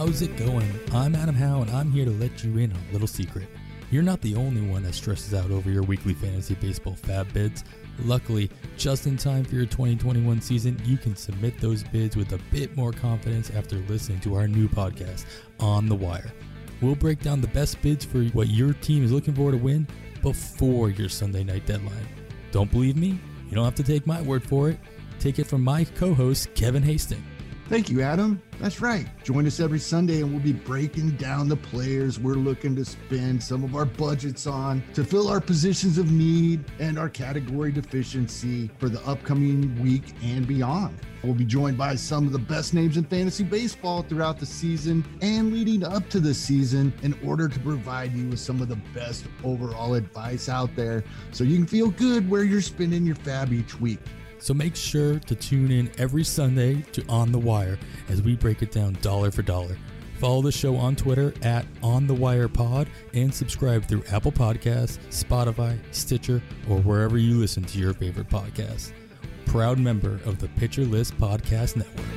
How's it going? I'm Adam Howe, and I'm here to let you in on a little secret. You're not the only one that stresses out over your weekly fantasy baseball fab bids. Luckily, just in time for your 2021 season, you can submit those bids with a bit more confidence after listening to our new podcast, On the Wire. We'll break down the best bids for what your team is looking for to win before your Sunday night deadline. Don't believe me? You don't have to take my word for it. Take it from my co-host, Kevin Hastings. Thank you, Adam. That's right. Join us every Sunday and we'll be breaking down the players we're looking to spend some of our budgets on to fill our positions of need and our category deficiency for the upcoming week and beyond. We'll be joined by some of the best names in fantasy baseball throughout the season and leading up to the season in order to provide you with some of the best overall advice out there so you can feel good where you're spending your fab each week. So make sure to tune in every Sunday to On the Wire as we break it down dollar for dollar. Follow the show on Twitter at OnTheWirePod and subscribe through Apple Podcasts, Spotify, Stitcher, or wherever you listen to your favorite podcasts. Proud member of the Pitcher List Podcast Network.